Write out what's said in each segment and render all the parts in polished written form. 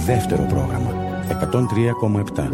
Δεύτερο πρόγραμμα 103,7.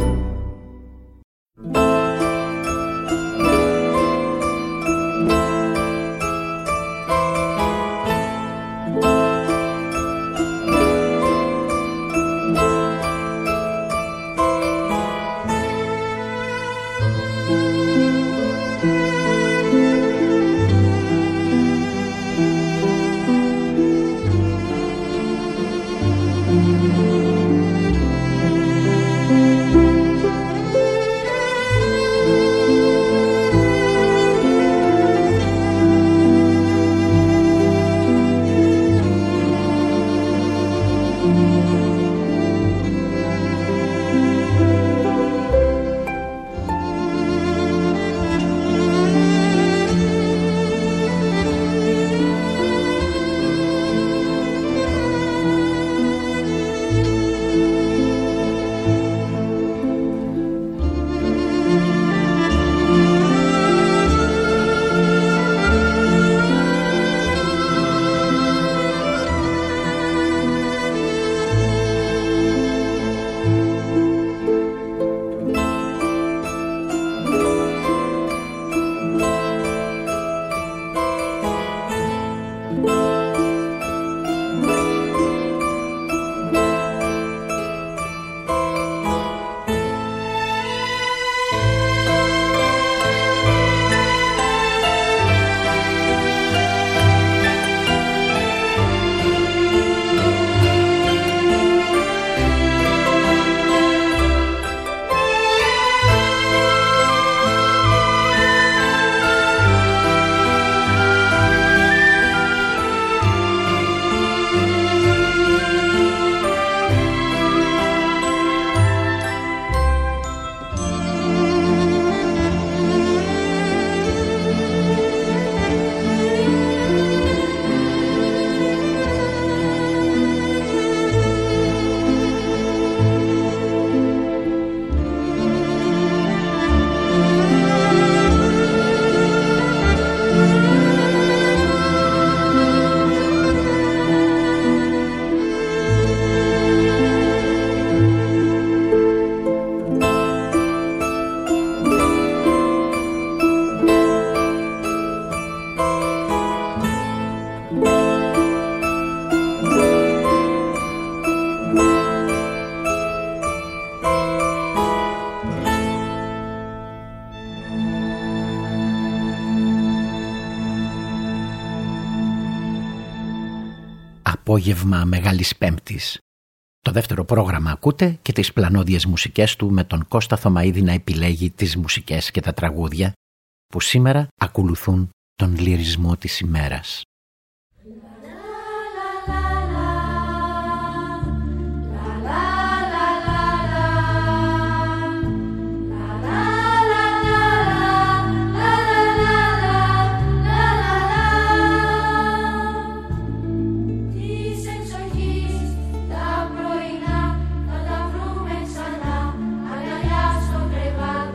Απόγευμα Μεγάλης Πέμπτης. Το δεύτερο πρόγραμμα ακούτε και τις πλανόδιες μουσικές του με τον Κώστα Θωμαίδη να επιλέγει τις μουσικές και τα τραγούδια που σήμερα ακολουθούν τον λυρισμό της ημέρας.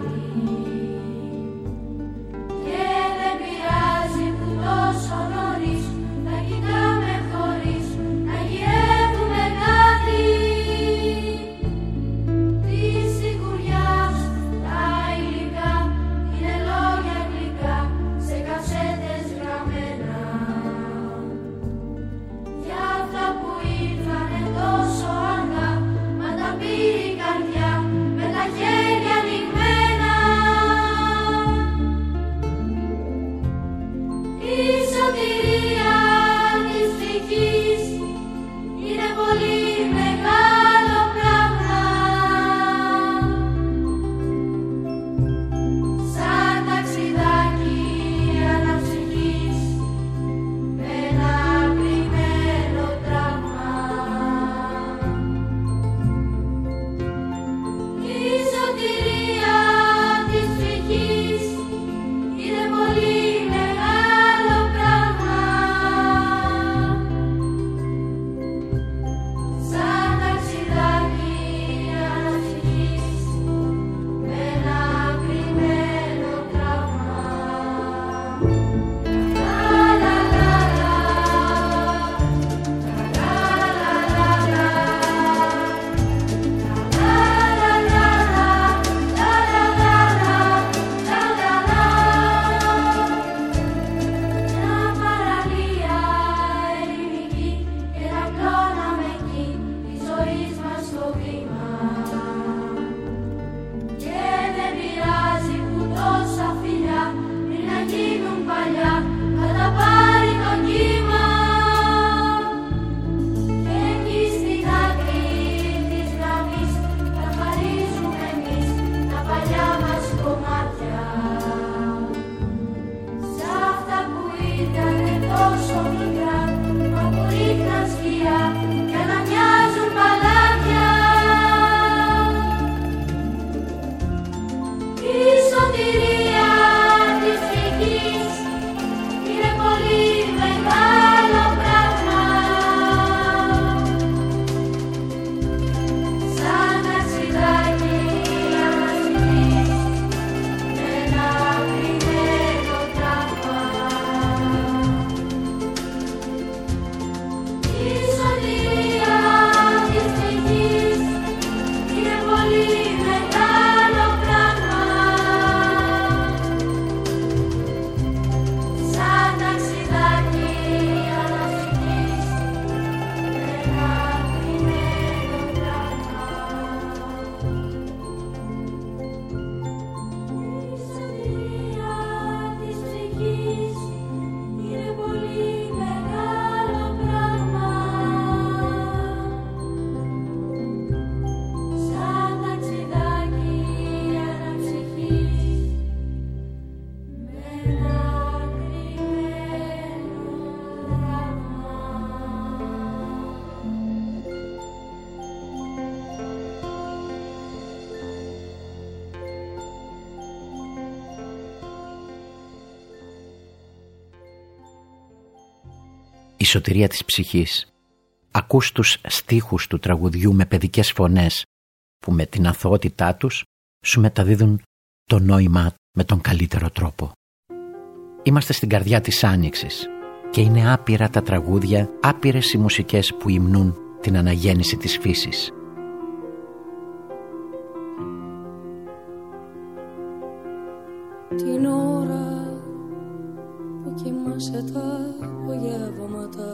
Και δεν πειράζει που τόσο νωρίς η σωτηρία της ψυχής. Ακούς τους στίχους του τραγουδιού με παιδικές φωνές που με την αθωότητά τους σου μεταδίδουν το νόημα με τον καλύτερο τρόπο. Είμαστε στην καρδιά της Άνοιξης και είναι άπειρα τα τραγούδια, άπειρες οι μουσικές που υμνούν την αναγέννηση της φύσης. Την ώρα που κοιμάσαι τα απογεύματα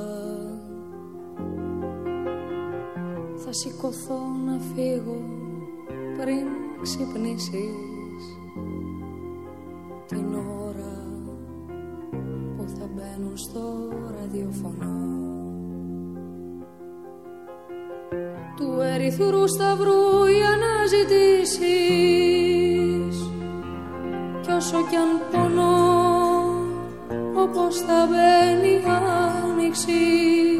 θα σηκωθώ να φύγω πριν ξυπνήσεις. Την ώρα που θα μπαίνουν στο ραδιοφωνό του Ερυθρού Σταυρού οι αναζητήσεις. Κι όσο κι αν πονώ, όπως θα μπαίνει η άνοιξη,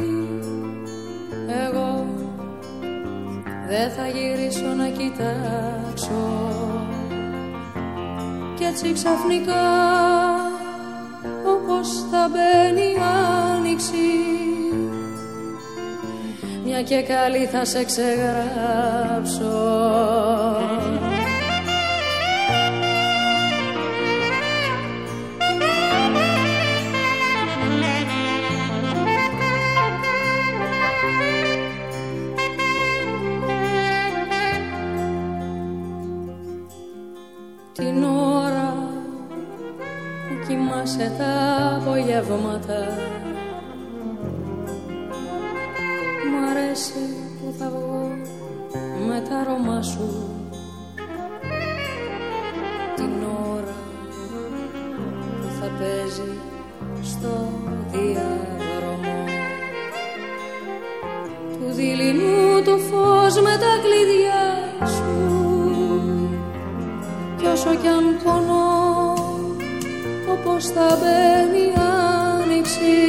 εγώ δεν θα γυρίσω να κοιτάξω. Κι έτσι ξαφνικά, όπως θα μπαίνει η άνοιξη, μια και καλή θα σε ξεγράψω. Την ώρα που κοιμάσαι τα απογεύματα μ' αρέσει που θα βγω με τα αρώμα σου. Την ώρα που θα παίζει στο διάδρομο του δειλινού το φως με τα κλειδιά σου. Κι όσο κι αν πονώ, όπως θα μπαίνει η άνοιξη,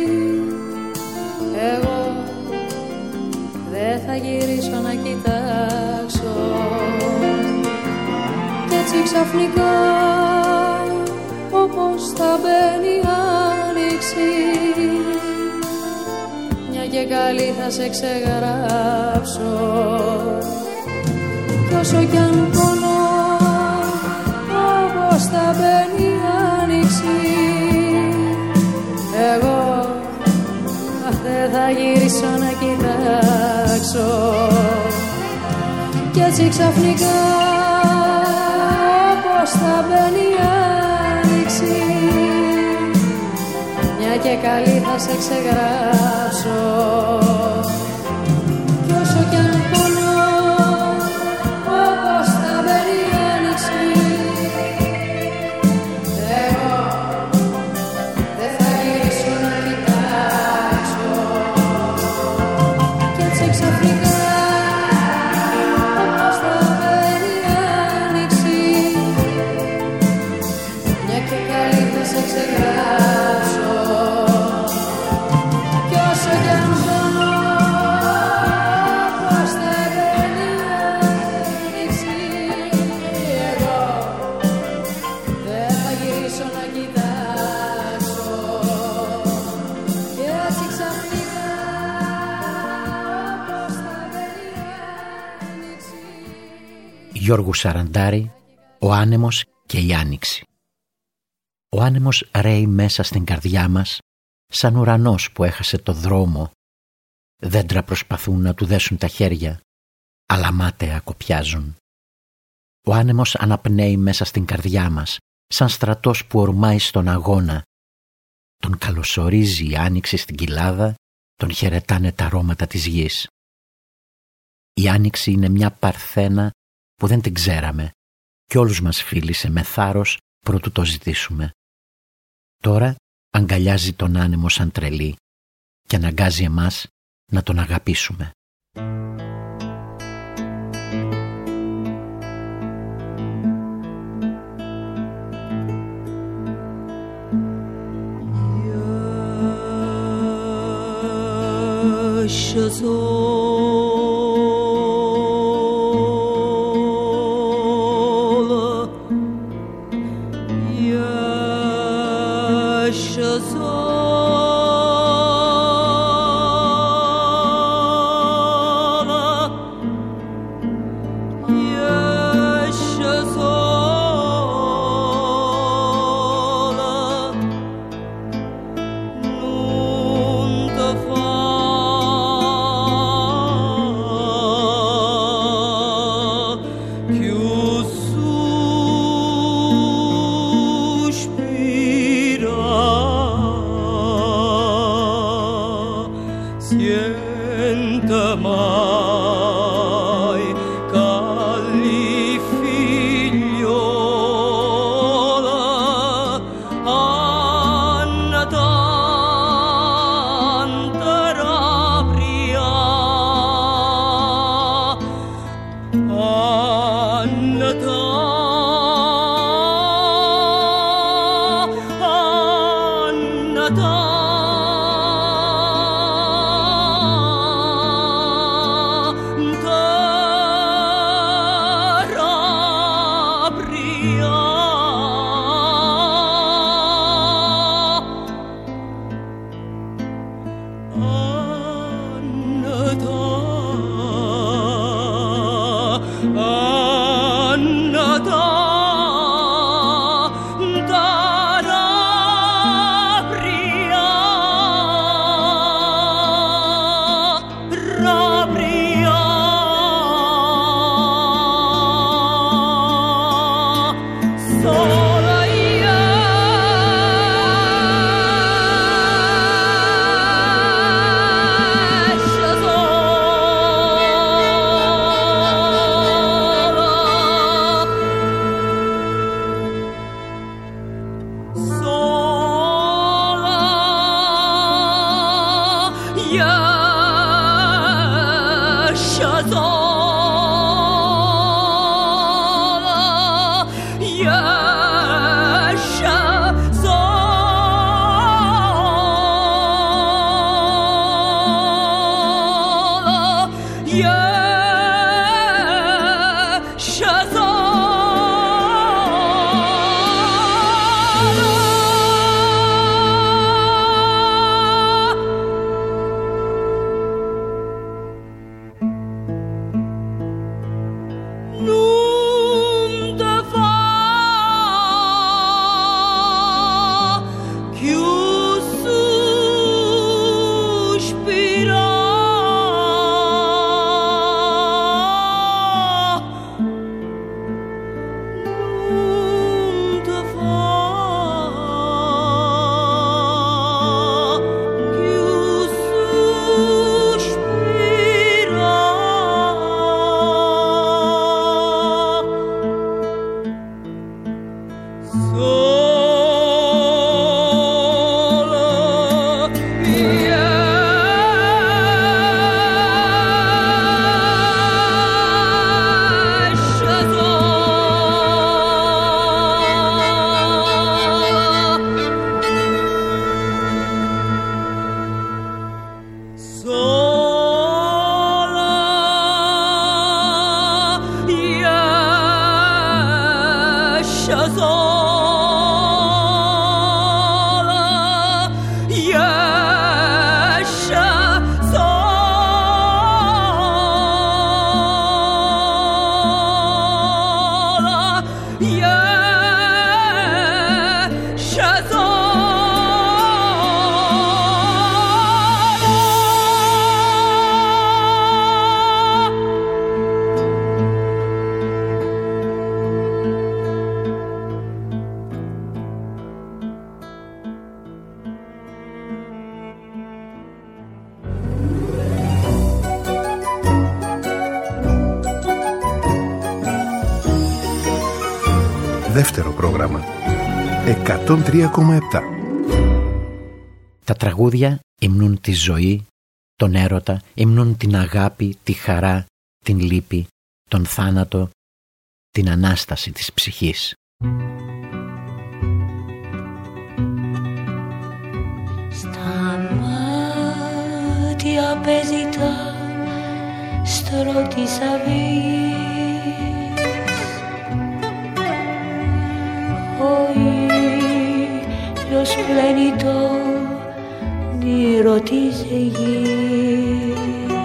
εγώ δεν θα γυρίσω να κοιτάξω. Κι έτσι ξαφνικά, όπως θα μπαίνει η άνοιξη, μια και καλή θα σε ξεγράψω. Κι όσο κι αν πονώ, όπως θα μπαίνει η άνοιξη, εγώ δεν θα γυρίσω να κοιτάξω. Κι έτσι ξαφνικά, όπως θα μπαίνει η άνοιξη, μια και καλή θα σε ξεγράψω. Κι όσο κι αν πονώ, όπως θα μπαίνει η άνοιξη, Γιώργου Σαραντάρη, ο άνεμος και η άνοιξη. Ο άνεμος ρέει μέσα στην καρδιά μας σαν ουρανός που έχασε το δρόμο. Δέντρα προσπαθούν να του δέσουν τα χέρια, αλλά μάταια κοπιάζουν. Ο άνεμος αναπνέει μέσα στην καρδιά μας σαν στρατός που ορμάει στον αγώνα. Τον καλωσορίζει η άνοιξη στην κοιλάδα, τον χαιρετάνε τα αρώματα της γης. Η άνοιξη είναι μια παρθένα που δεν την ξέραμε κι όλους μας φίλησε με θάρρος προτού το ζητήσουμε. Τώρα αγκαλιάζει τον άνεμο σαν τρελή και αναγκάζει εμάς να τον αγαπήσουμε. sienta mai calli figliola Anna tanta rabria Anna Δεύτερο πρόγραμμα 103,7. Τα τραγούδια υμνούν τη ζωή, τον έρωτα, υμνούν την αγάπη, τη χαρά, την λύπη, τον θάνατο, την Ανάσταση της ψυχής. Στα μάτια παίζει τα στρώ της αυγής, ο ήλιος πλένει το όνειρο της γης.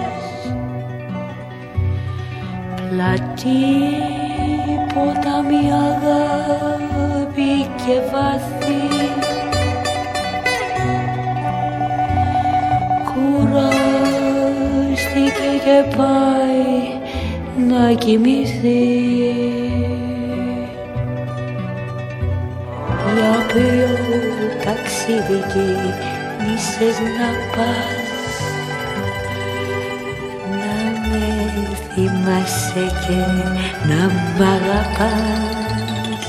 Πλατή ποτάμι αγάπη και βαθύ, κουράστηκε και πάει να κοιμηθεί. Για ποιο ταξίδι κινείσες να πας, κοιμάσαι και να μ' αγαπάς.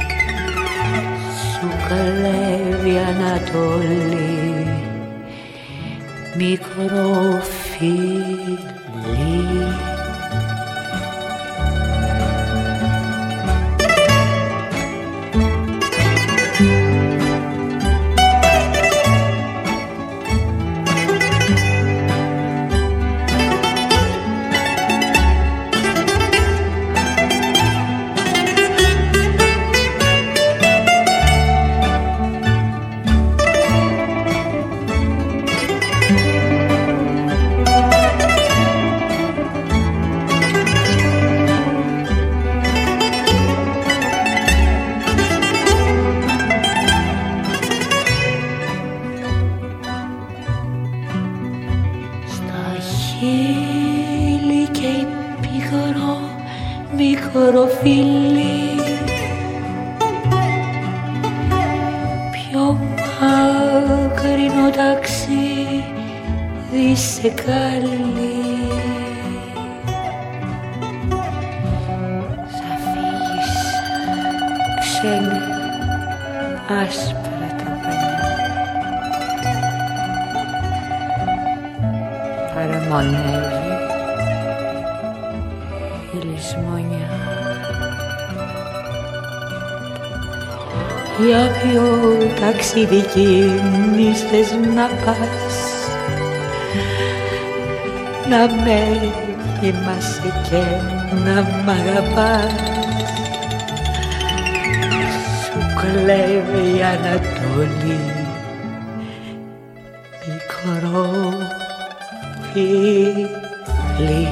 Σου καλεύει Ανατολή μικρό φίλι. Μικροφίλι, πιο μακρινό ταξίδι σε καλεί. Θα φύγεις ξένη άσπρα τα πανιά, παραμονεύει η λησμονιά. Για ποιο ταξίδι εκείνης θες να πας, να με θυμάσαι και να μ' αγαπάς. Σου κλέβει η Ανατολή μικρό φίλι.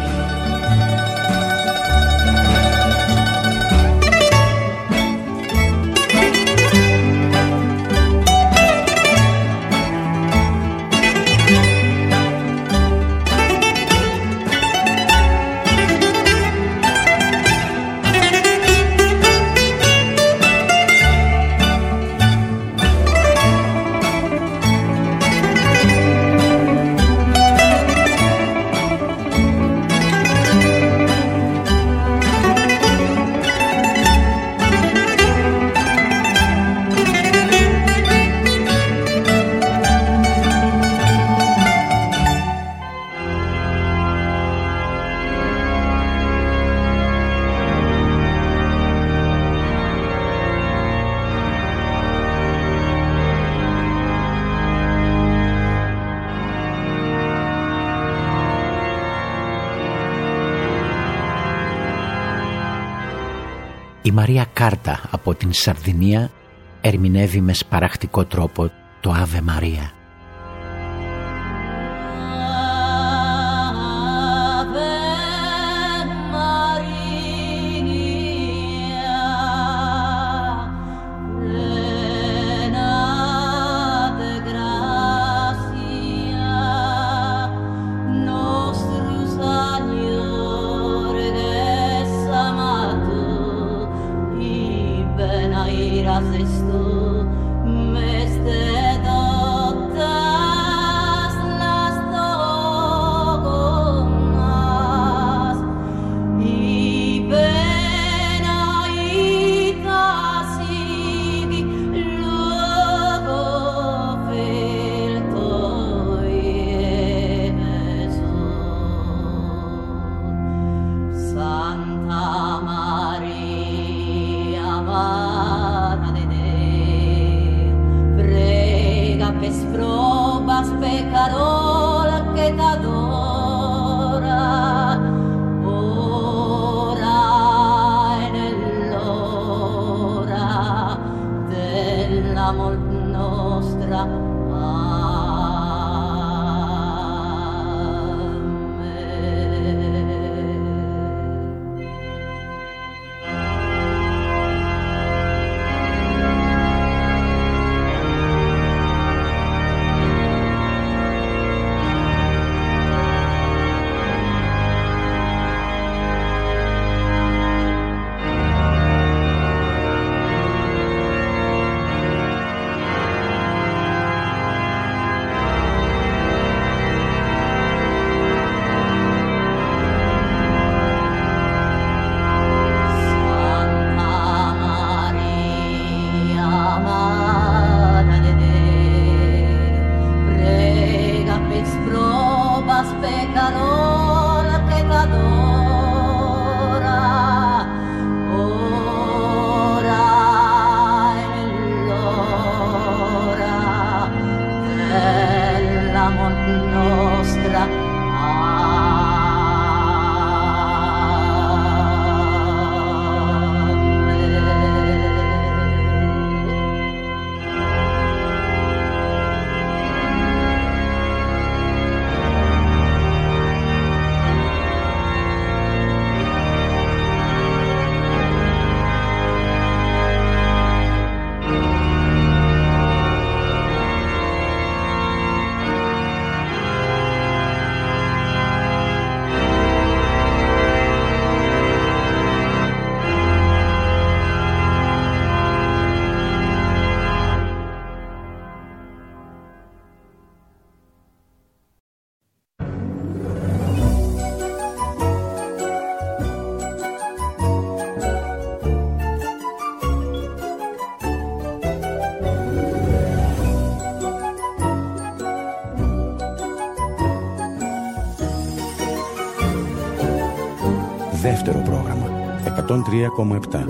Η Μαρία Κάρτα από την Σαρδινία ερμηνεύει με σπαραχτικό τρόπο το Άβε Μαρία. Esto me esté Δεύτερο πρόγραμμα 103,7.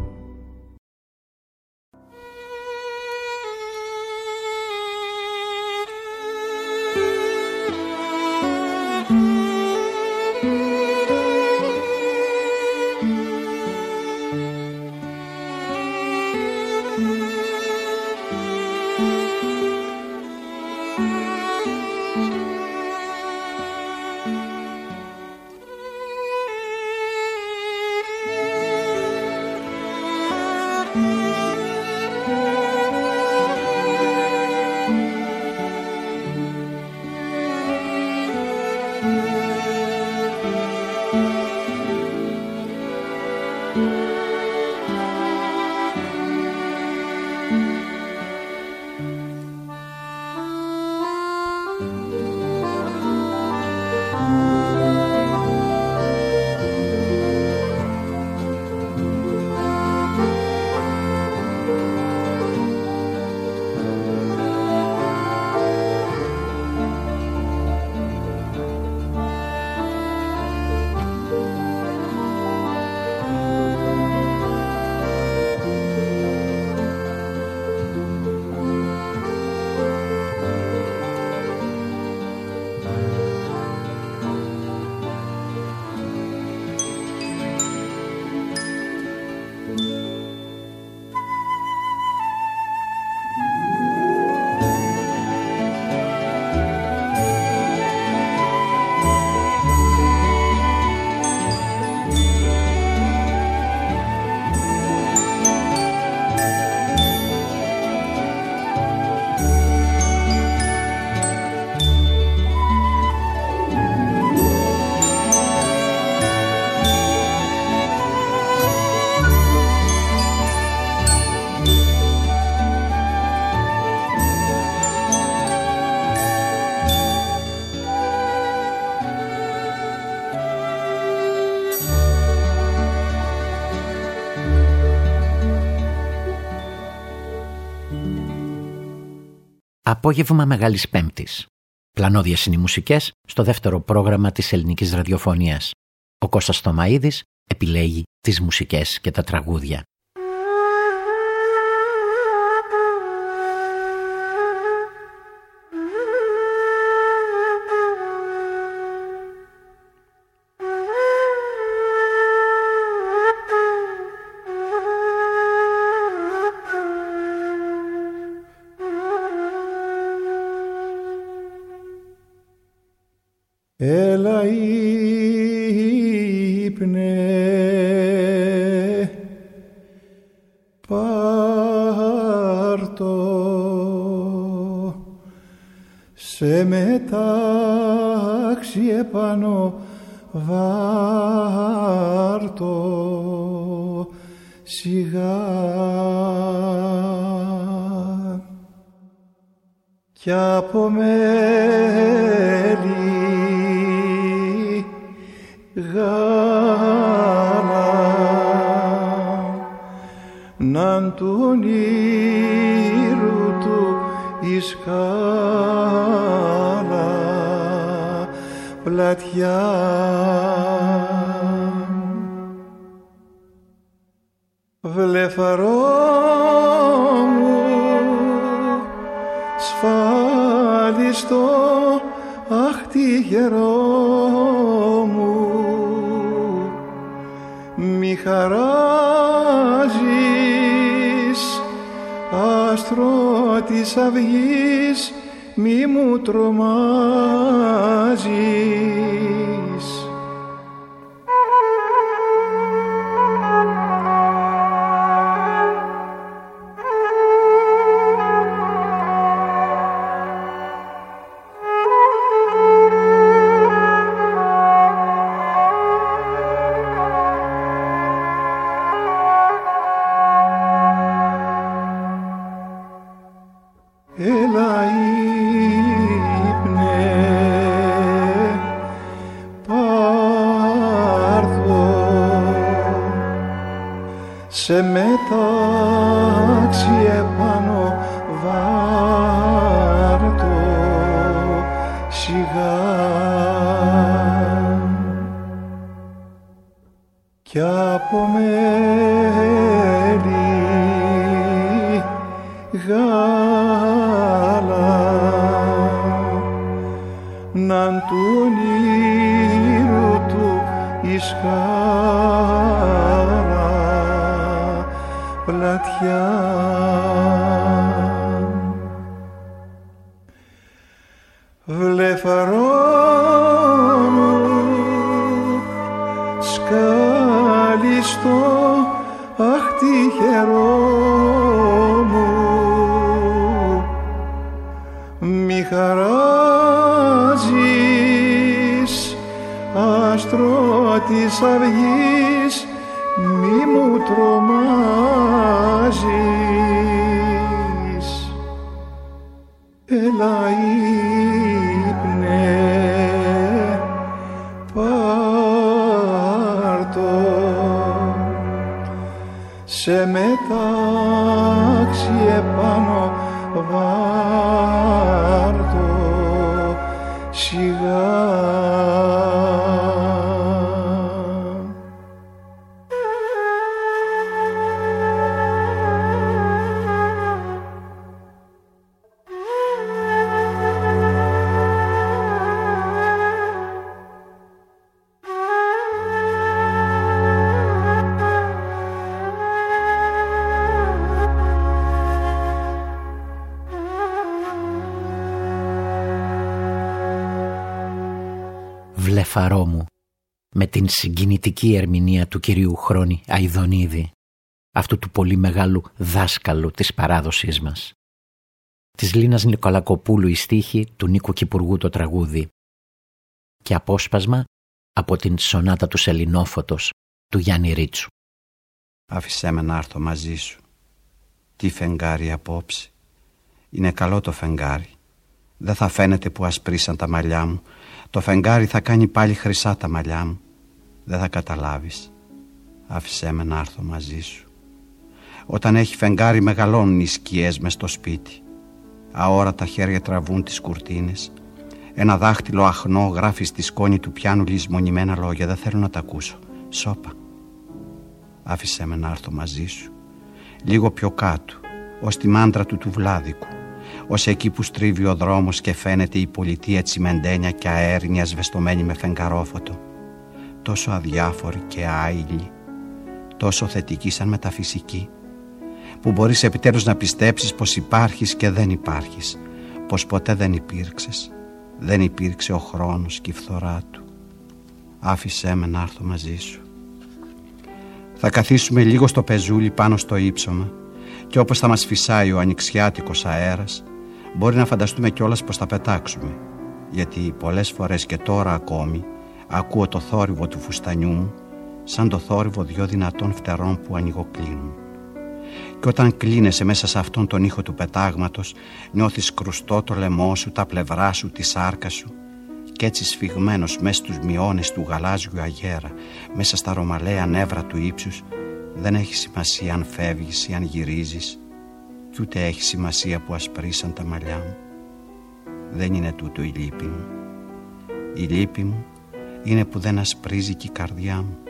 Απόγευμα Μεγάλης Πέμπτης. Πλανώδιες είναι οι μουσικές στο δεύτερο πρόγραμμα της ελληνικής ραδιοφωνίας. Ο Κώστας Θωμαΐδης επιλέγει τις μουσικές και τα τραγούδια. Έλα ύπνε, πάρτο, σε μετάξει επάνω βάρτο, σιγά κι από μέλη γάλα ναν του ήρου του η σκάλα πλατιά βλεφαρό μου σφάλιστο αχ τυχερό μου, μη χαράζεις, άστρο της αυγής, μη μου τρομάζεις. Έλα ύπνε, πάρθω, σε μετάξι επάνω βάρτο σιγά, κι από μέλη ναν του όνειρου του εις χάρα πλατιά. Βλεφαρό μου σκάλιστο, αχ τυχερό μου, μη χαράζεις, άστρο της αυγής, μη μου τρομάζεις. Έλα ύπνε, πάρτο, σε μετάξι επάνω βάρτο σιγά. Βλεφαρό μου, με την συγκινητική ερμηνεία του κυρίου Χρόνη Αηδονίδη, αυτού του πολύ μεγάλου δάσκαλου της παράδοσής μας. Της Λίνας Νικολακοπούλου η στίχη, του Νίκου Κυπουργού το τραγούδι και απόσπασμα από την σονάτα του Σελινόφωτος του Γιάννη Ρίτσου. Άφησέ με να έρθω μαζί σου. Τι φεγγάρι απόψε. Είναι καλό το φεγγάρι. Δεν θα φαίνεται που ασπρίσαν τα μαλλιά μου. Το φεγγάρι θα κάνει πάλι χρυσά τα μαλλιά μου. Δεν θα καταλάβεις. Άφησέ με να έρθω μαζί σου. Όταν έχει φεγγάρι μεγαλώνουν οι σκιές μες στο σπίτι. Αόρατα χέρια τραβούν τις κουρτίνες. Ένα δάχτυλο αχνό γράφει στη σκόνη του πιάνου λησμονημένα λόγια. Δεν θέλω να τα ακούσω. Σώπα. Άφησέ με να έρθω μαζί σου. Λίγο πιο κάτω, ως τη μάντρα του Βλάδικου. Ως εκεί που στρίβει ο δρόμος και φαίνεται η πολιτεία τσιμεντένια και αέρινια σβεστομένη με φεγγαρόφωτο. Τόσο αδιάφορη και άειλη, τόσο θετική σαν μεταφυσική, που μπορείς επιτέλους να πιστέψεις πως υπάρχεις και δεν υπάρχεις, πως ποτέ δεν υπήρξες, δεν υπήρξε ο χρόνος και η φθορά του. Άφησέ με να έρθω μαζί σου. Θα καθίσουμε λίγο στο πεζούλι πάνω στο ύψωμα και όπως θα μας φυσάει ο ανοιξιάτικος αέρας, μπορεί να φανταστούμε κιόλας πως θα πετάξουμε, γιατί πολλές φορές και τώρα ακόμη ακούω το θόρυβο του φουστανιού μου σαν το θόρυβο δυο δυνατών φτερών που ανοιγοκλίνουν. Και όταν κλείνεσαι μέσα σε αυτόν τον ήχο του πετάγματος, νιώθεις κρουστό το λαιμό σου, τα πλευρά σου, τη σάρκα σου, και έτσι σφιγμένος μέσα στους μειώνες του γαλάζιου αγέρα, μέσα στα ρωμαλαία νεύρα του ύψους, δεν έχει σημασία αν φεύγεις ή αν γυρίζεις, κι ούτε έχει σημασία που ασπρίσαν τα μαλλιά μου. Δεν είναι τούτο η λύπη μου. Η λύπη μου είναι που δεν ασπρίζει και η καρδιά μου.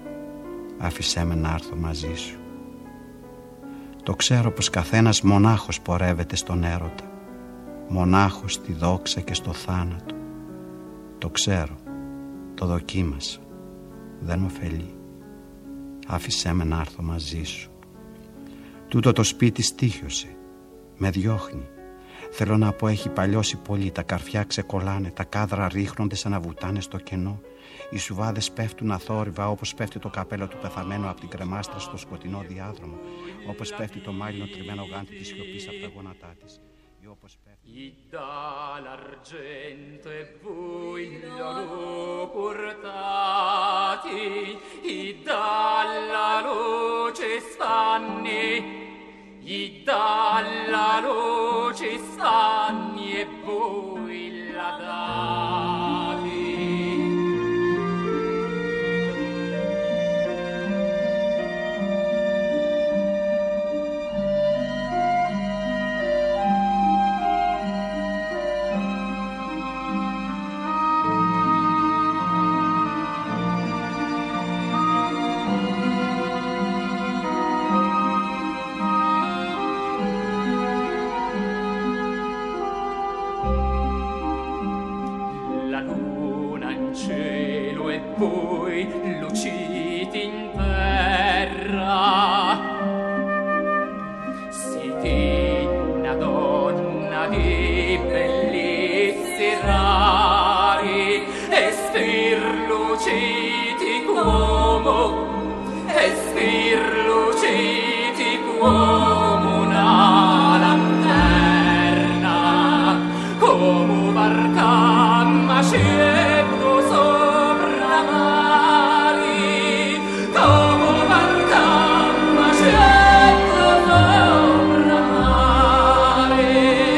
Άφησέ με να έρθω μαζί σου. Το ξέρω πως καθένας μονάχος πορεύεται στον έρωτα, μονάχος στη δόξα και στο θάνατο. Το ξέρω, το δοκίμασα. Δεν μου ωφελεί. Άφησέ με να έρθω μαζί σου. Τούτο το σπίτι στοίχιωσε. Με διώχνει. Θέλω να πω, έχει παλιώσει πολύ. Τα καρφιά ξεκολλάνε, τα κάδρα ρίχνονται σαν να βουτάνε στο κενό. Οι σουβάδες πέφτουν αθόρυβα, όπως πέφτει το καπέλο του πεθαμένου από την κρεμάστρα στο σκοτεινό διάδρομο, όπως πέφτει το μάλινο τριμμένο γάντι της σιωπής από τα γόνατά της. Dall'argento e voglio portati, dalla luce sfanni, dalla luce sfanni e voi la dati. Poi luciti in terra, siete una donna di bellezze rari e stirluciti come una lanterna, come barca macetto sopra mari, come barca macetto sopra mari.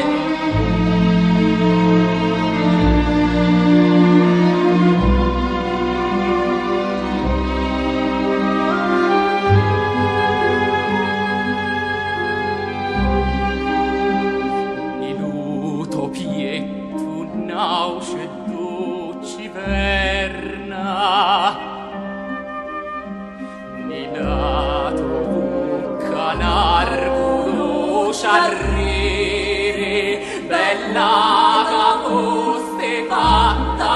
Bella foste fatta,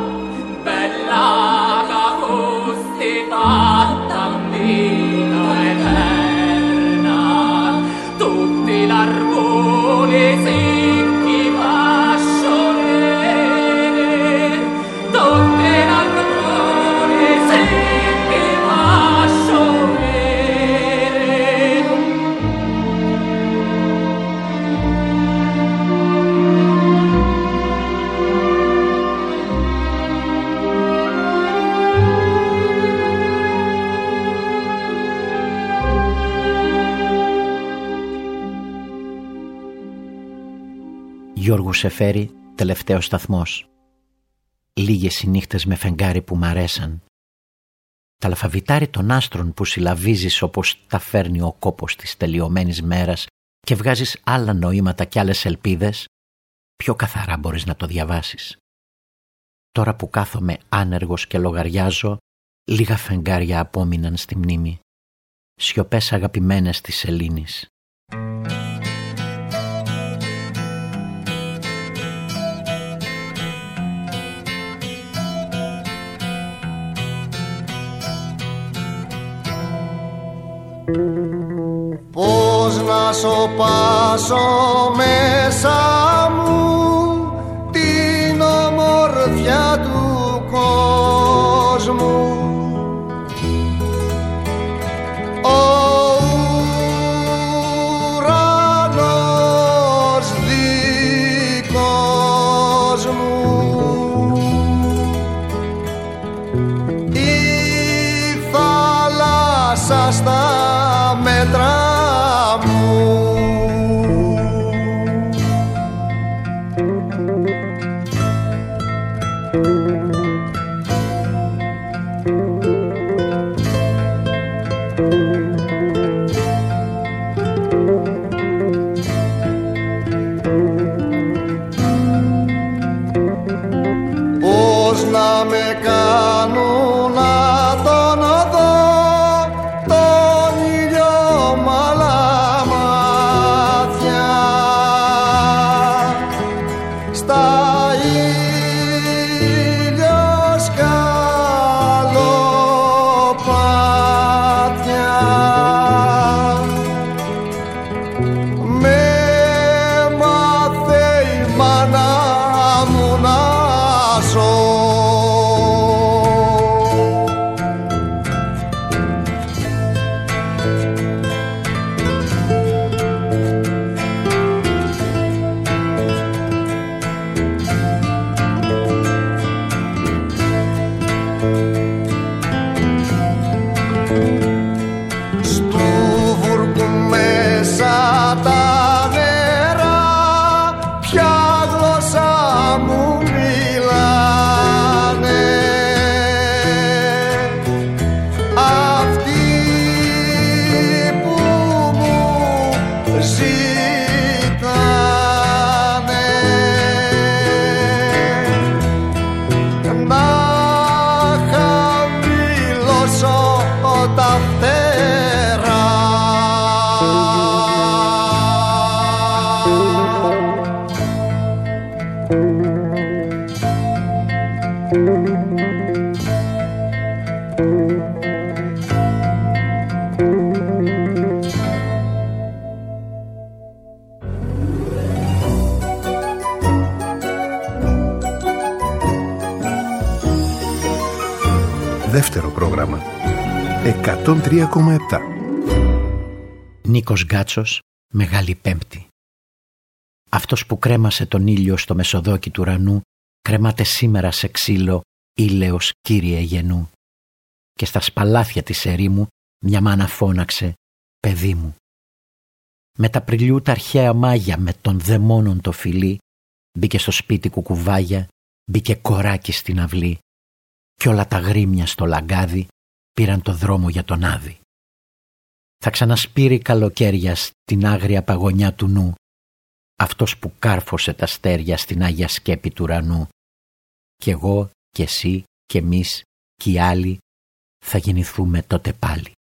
vita eterna, tutti l'arbone secchi pasciolere, tutti l'arbone secchi pasciolere. Γιώργου Σεφέρη, τελευταίος σταθμός. Λίγες οι νύχτες με φεγγάρι που μ' αρέσαν. Τα αλφαβητάρι των άστρων που συλλαβίζεις όπως τα φέρνει ο κόπος της τελειωμένης μέρας και βγάζεις άλλα νοήματα κι άλλες ελπίδες, πιο καθαρά μπορείς να το διαβάσεις. Τώρα που κάθομαι άνεργος και λογαριάζω, λίγα φεγγάρια απόμειναν στη μνήμη. Σιωπές αγαπημένες της σελήνης. Πώς να σωπάσω μέσα μου την ομορφιά του κόσμου. Ο ουρανός δικός μου, η θάλασσα στα μέτρα μου. Πώς να με κάνουν να τον δω τον ήλιο μ' άλλα μάτια, στα ίσια Δεύτερο πρόγραμμα 103,7. Νίκος Γκάτσος, Μεγάλη Πέμπτη. Αυτός που κρέμασε τον ήλιο στο μεσοδόκι του ουρανού κρεμάται σήμερα σε ξύλο ήλαιος Κύριε γενού. Και στα σπαλάθια της ερήμου μια μάνα φώναξε «Παιδί μου». Με τα Απριλιού τα αρχαία μάγια με τον δαιμόνων το φιλί μπήκε στο σπίτι κουκουβάγια, μπήκε κοράκι στην αυλή κι όλα τα γρήμια στο λαγκάδι πήραν το δρόμο για τον Άδη. Θα ξανασπείρει καλοκαίρια στην άγρια παγωνιά του νου, αυτός που κάρφωσε τα αστέρια στην Άγια Σκέπη του ουρανού. Κι εγώ, κι εσύ, κι εμείς, κι οι άλλοι θα γεννηθούμε τότε πάλι.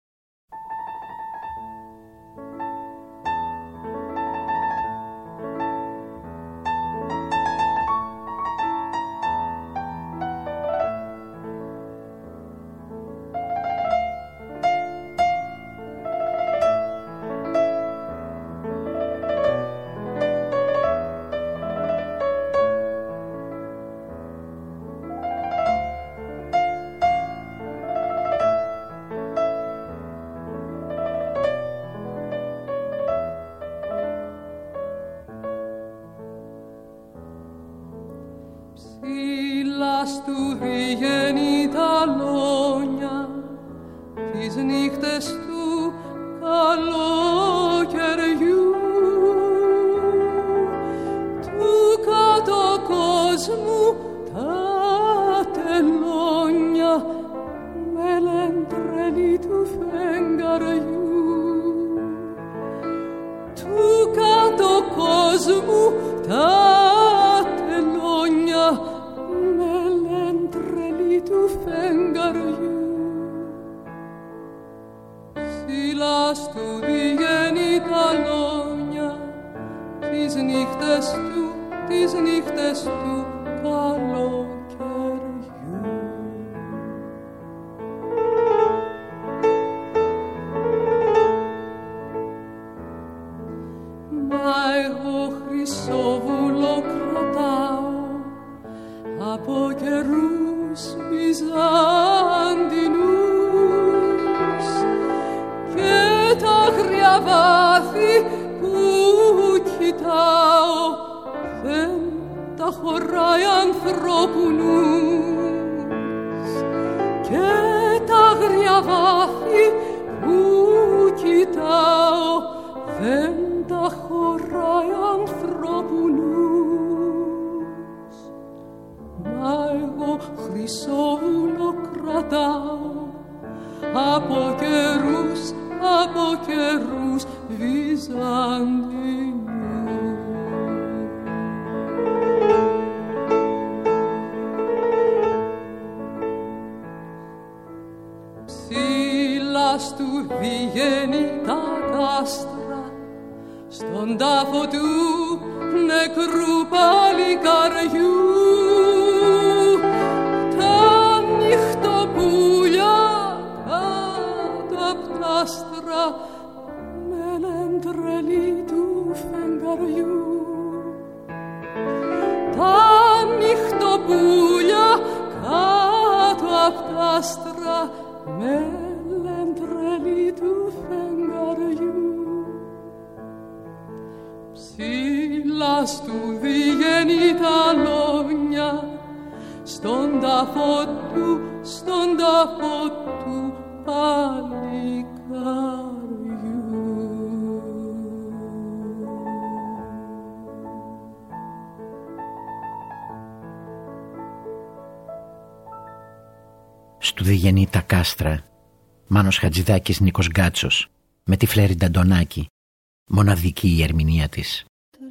Στου Διγενή τα κάστρα, Μάνος Χατζηδάκης, Νίκος Γκάτσος, με τη Φλέρη Νταντονάκη, μοναδική η ερμηνεία της.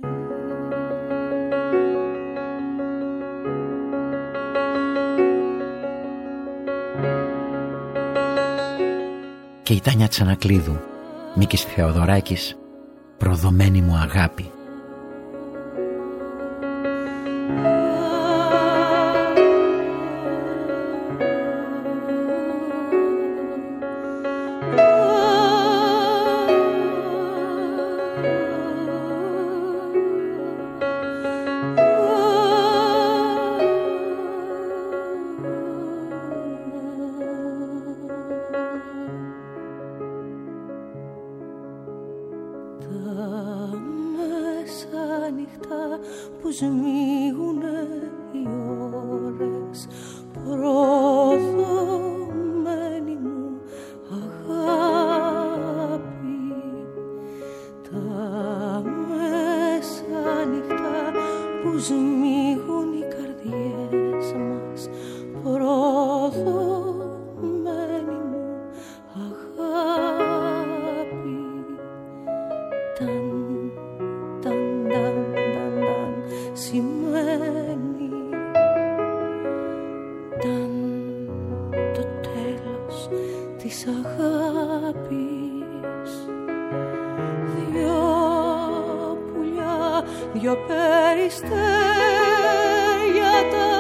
Και η Τάνια Τσανακλείδου, Μίκης Θεοδωράκης, προδομένη μου αγάπη. σμίγουνε οι ώρες, προδομένη μου αγάπη. Τα μεσάνυχτα που σμίγουν οι καρδιές μας, προδομένη μου αγάπη. Ταν, ταν, ταν, ταν, ταν, σημαίνει ταν, το τέλος της αγάπης. Δυο πουλιά, δυο περιστέρια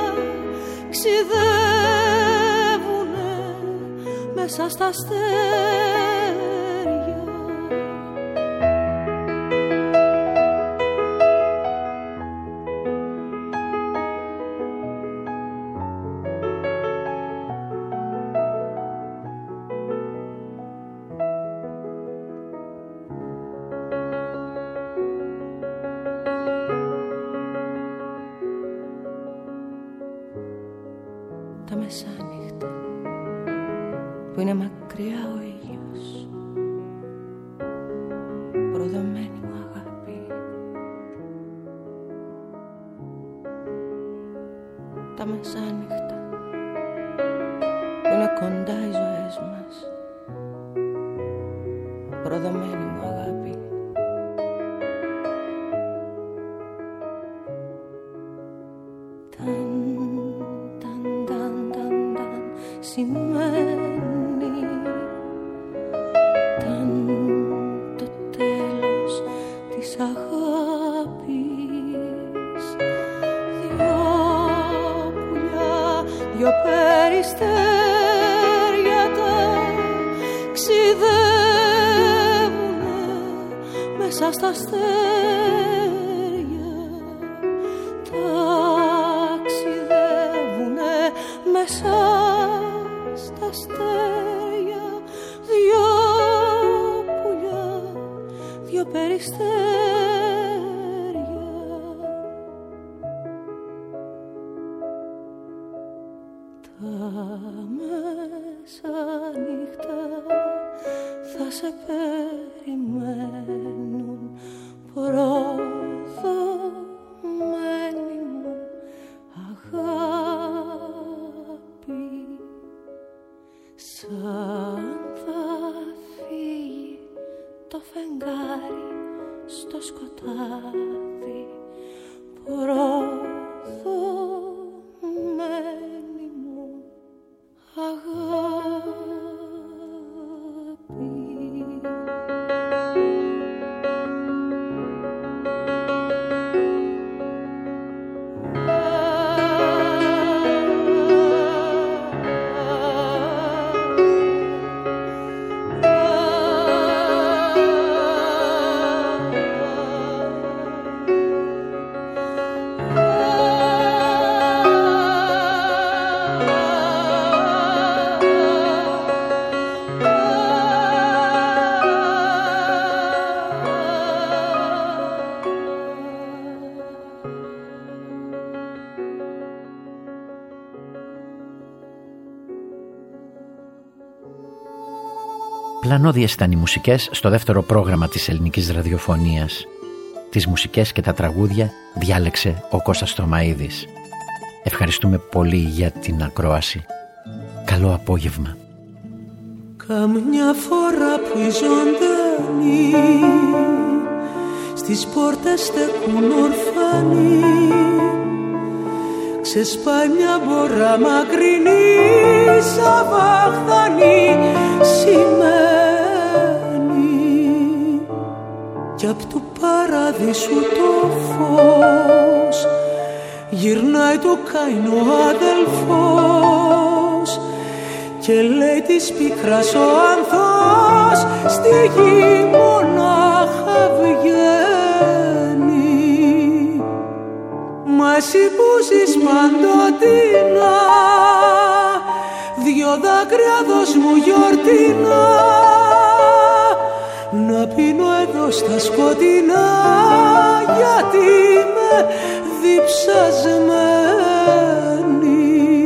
ταξιδεύουνε μέσα στα αστέρια. Τα μεσάνυχτα που είναι μακριά ο ήλιος, προδομένη μου αγάπη. Τα μεσάνυχτα που είναι κοντά οι ζωές μας, προδομένη μου αγάπη. Σημαίνει ταν, το τέλος της αγάπης. Δυο πουλιά, δυο περιστέρια ταξιδεύουνε μέσα στα αστέρια. Ταξιδεύουνε μέσα στα αστέρια. Δυο πουλιά, δυο περιστέρια. Τα μεσάνυχτα θα σε περιμένουν, προδομένη μου αγάπη. Σαν θα φύγει το φεγγάρι στο σκοτάδι, προδομένη μου αγάπη. Πλανώδιες ήταν οι μουσικές στο δεύτερο πρόγραμμα της ελληνικής ραδιοφωνίας. Τις μουσικές και τα τραγούδια διάλεξε ο Κώστας Θωμαίδης. Ευχαριστούμε πολύ για την ακρόαση. Καλό απόγευμα. Καμιά φορά που οι ζωντανοί στις πόρτες στεκούν ορφανοί, ξεσπάει μια μπορά μακρινή σαν βαχθανή σημαίνει, κι απ' του παραδείσου το φως γυρνάει το καηνό αδελφός και λέει της πίκρας ο ανθός στη γη μονάχα βγαίνει. Μα εσύ που ζεις παντοτινά, δυο δάκρυα δώσ' μου γιορτινά, να πίνω εδώ στα σκοτεινά, γιατί με διψασμένη.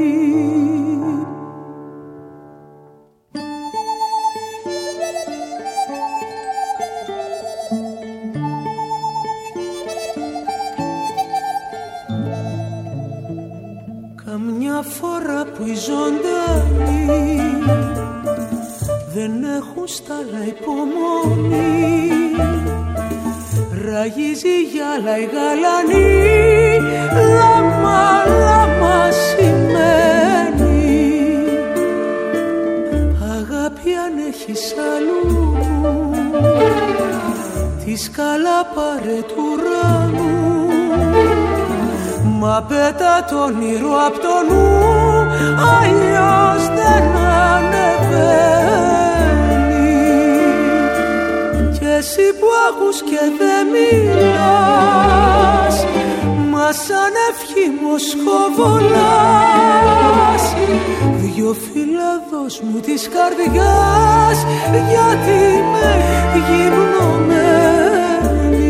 Καμιά φορά που οι ζωντανοί δεν έχουν στάλα υπομονή, ραγίζει γυάλα η γαλανή, λάμα, λάμα σημαίνει. Αγάπη αν έχεις αλλού, τη σκάλα πάρε του ουρανού, μα πέτα το όνειρο απ' το νου, αλλιώς δεν ανεβαίνει. Κι εσύ που ακούς και δεν μιλάς, μα σαν ευχήμος χοβολάς, δυο φύλλα δώσ' μου της καρδιάς, γιατί με γυμνωμένη.